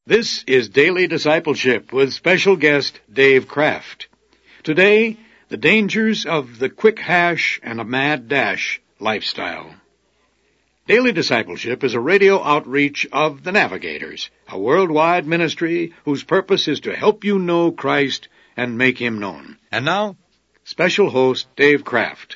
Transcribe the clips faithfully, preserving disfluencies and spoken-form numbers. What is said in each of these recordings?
This is Daily Discipleship with special guest Dave Kraft. Today, the dangers of the quick hash and a mad dash lifestyle. Daily Discipleship is a radio outreach of the Navigators, a worldwide ministry whose purpose is to help you know Christ and make Him known. And now, special host Dave Kraft.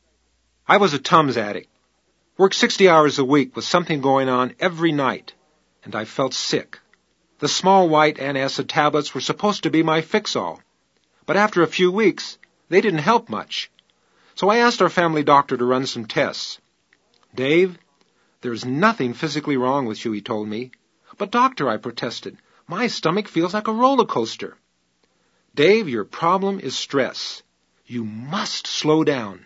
I was a Tums addict. Worked sixty hours a week with something going on every night, and I felt sick. The small white antacid tablets were supposed to be my fix-all, but after a few weeks, they didn't help much. So I asked our family doctor to run some tests. "Dave, there's nothing physically wrong with you," he told me. "But doctor," I protested, "my stomach feels like a roller coaster." "Dave, your problem is stress. You must slow down."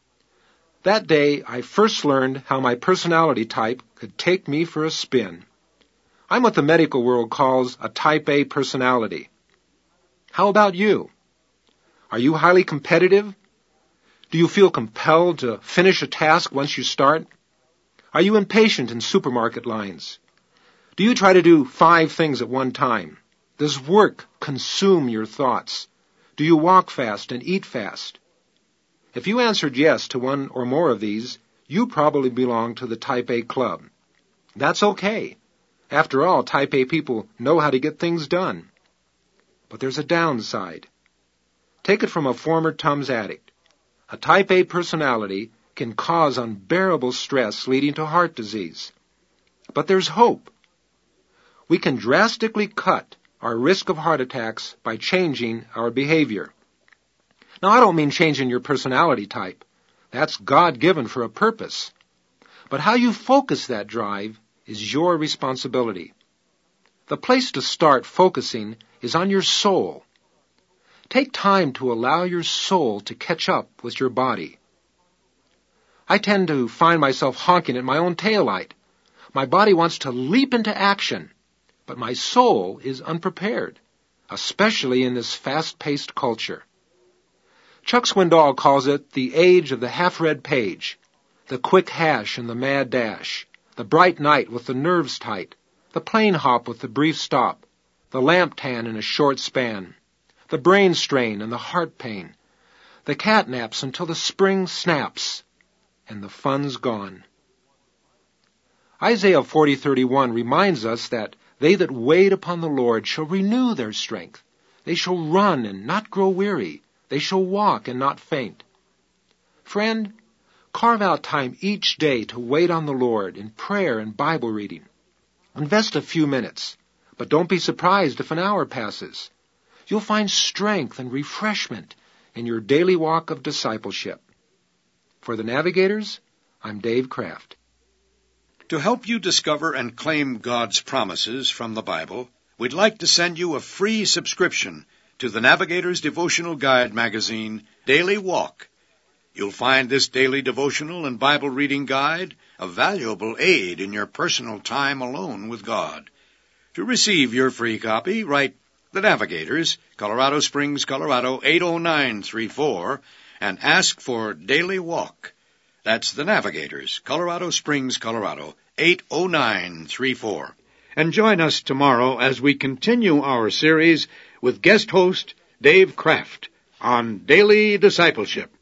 That day, I first learned how my personality type could take me for a spin. I'm what the medical world calls a type A personality. How about you? Are you highly competitive? Do you feel compelled to finish a task once you start? Are you impatient in supermarket lines? Do you try to do five things at one time? Does work consume your thoughts? Do you walk fast and eat fast? If you answered yes to one or more of these, you probably belong to the type A club. That's okay. After all, type A people know how to get things done. But there's a downside. Take it from a former Tums addict. A type A personality can cause unbearable stress leading to heart disease. But there's hope. We can drastically cut our risk of heart attacks by changing our behavior. Now, I don't mean changing your personality type. That's God-given for a purpose. But how you focus that drive is your responsibility. The place to start focusing is on your soul. Take time to allow your soul to catch up with your body. I tend to find myself honking at my own taillight. My body wants to leap into action, but my soul is unprepared, especially in this fast-paced culture. Chuck Swindoll calls it the age of the half-read page, the quick hash and the mad dash, the bright night with the nerves tight, the plane hop with the brief stop, the lamp tan in a short span, the brain strain and the heart pain, the cat naps until the spring snaps, and the fun's gone. Isaiah forty thirty-one reminds us that they that wait upon the Lord shall renew their strength. They shall run and not grow weary. They shall walk and not faint. Friend, carve out time each day to wait on the Lord in prayer and Bible reading. Invest a few minutes, but don't be surprised if an hour passes. You'll find strength and refreshment in your daily walk of discipleship. For the Navigators, I'm Dave Kraft. To help you discover and claim God's promises from the Bible, we'd like to send you a free subscription to the Navigators Devotional Guide magazine, Daily Walk. You'll find this daily devotional and Bible reading guide a valuable aid in your personal time alone with God. To receive your free copy, write The Navigators, Colorado Springs, Colorado eight oh nine three four, and ask for Daily Walk. That's The Navigators, Colorado Springs, Colorado eight oh nine three four. And join us tomorrow as we continue our series with guest host Dave Kraft on Daily Discipleship.